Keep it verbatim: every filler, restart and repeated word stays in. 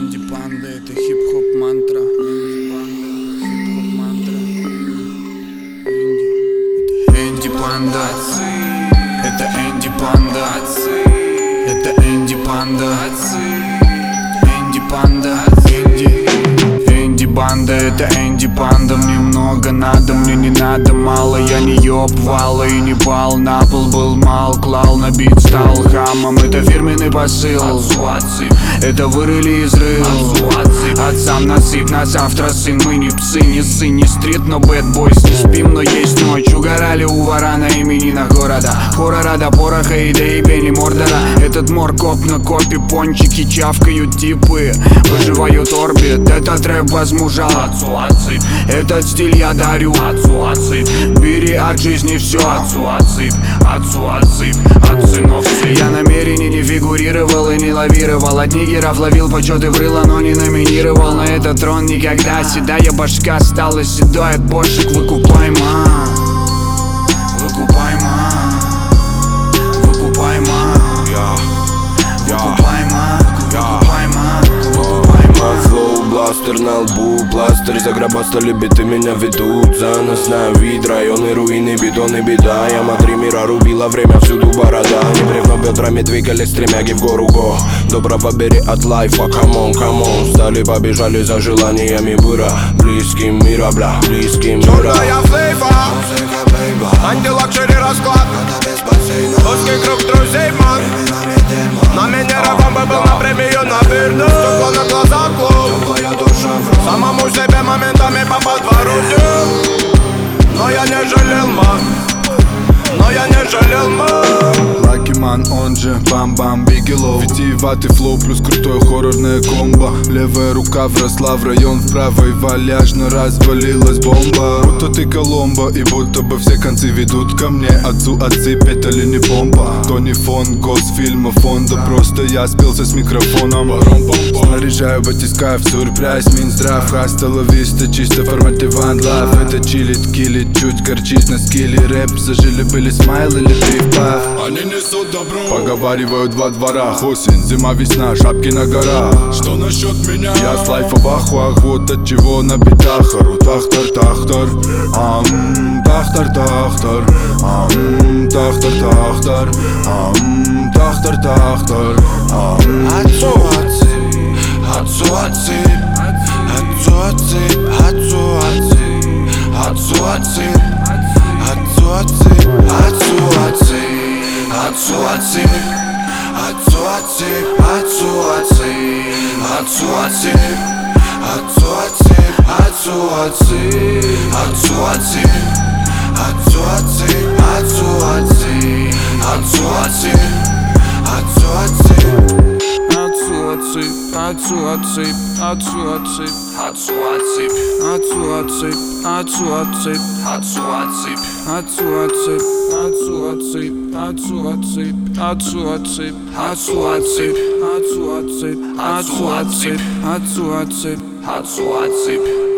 Энди Панда, это хип-хоп мантра. Хип-хоп мантра. Энди Панда, это Энди Панда, это Энди Панда, Энди Панда, Энди. Энди Банда, это Энди Панда. Мне много надо, мне не надо мало. Я не ёб вала и не пал на пол. Был мал, клал на бит, стал хамом. Это фирменный посыл. Это вырыли из рыл. Отцам насыпь, на завтра сын. Мы не псы, не сын, не стрит, но бэтбойс. Не спим, но есть ночь. Угорали у варана именина города. Хоррора до пороха и до ебени мордора. Этот моркоп на копе, пончики чавкают типы. Выживают орбит, этот рэп возмужал. Отцу отсыпь, этот стиль я дарю. Отцу отсыпь, бери от жизни все. Отцу отсыпь, отцу отсыпь, от сынов цыпь. Я намерение не фигурировал и не лавировал. От нигеров ловил почеты в рыло, но не номинировал на этот трон никогда. Седая башка стала седой от бошек. Выкупай, ма, выкупай, ма, выкупай, ма, выкупай, ма, выкупай, ма, выкупай, ма. Флоу, бластер на лбу, пластырь загробастали, биты меня ведут за нас на вид. Районы, руины, бетон и беда. Яма три мира рубила, время всюду борода. Не бревно бедрами двигали стремяги в гору го. Доброго бери от лайфа, камон, камон. Стали, побежали за желаниями быра. Близким мира, бля, близким мира. Черная флейфа, анти-лакшери расклад. Узкий круг друзей, ман. На меня рабом был на премию на бирду. Стекло на глазах, клуб. Самому себе моментами попал в орудие. Но я не жалел, ман. Но я не жалел, ман. Лакиман, он же Бам-Бам Бигелоу. Витиеватый флоу плюс крутое хоррорное комбо. Левая рука вросла в район, в правой валяжно развалилась бомба. Будто ты Коломбо и будто бы все концы ведут ко мне. Отцу отсыпь, это ли не помпа? То не фон госфильма фонда, просто я спелся с микрофоном. Снаряжаю, батискаю в сюрприз, Минздрав, хастела виста, чисто в формате One Love. Это чилит, килит, чуть горчит на скилле. Рэп зажили были смайл или пив-пав. Они несут добро. Поговаривают во дворах. Осень, зима, весна, шапки на горах. Что насчет меня? Я с лайфа в ахуах, вот от чего на битах ору. Тахтар, тахтар, ам, тахтар, тахтар, ам, тахтар, тахтар, ам, тахтар, тахтар, ам. Отцу отсыпь, отцу отсыпь, отцу отсыпь, отцу отсыпь, отцу отсыпь, отцу отсыпь, отцу отсыпь, отцу отсыпь, отцу отсыпь, отцу отсыпь, отцу отсыпь, отцу отсыпь, отцу отсыпь, отцу отсыпь, отцу отсыпь, отцу отсыпь, отцу отсыпь, отцу отсыпь. Отцу отсыпь, отцу отсыпь, отцу отсыпь, отцу отсыпь, отцу отсыпь, отцу отсыпь, отцу отсыпь, отцу отсыпь, отцу отсыпь, отцу отсыпь, отцу отсыпь, отцу отсыпь, отцу отсыпь, отцу отсыпь, отцу отсыпь, отцу отсыпь, отцу отсыпь.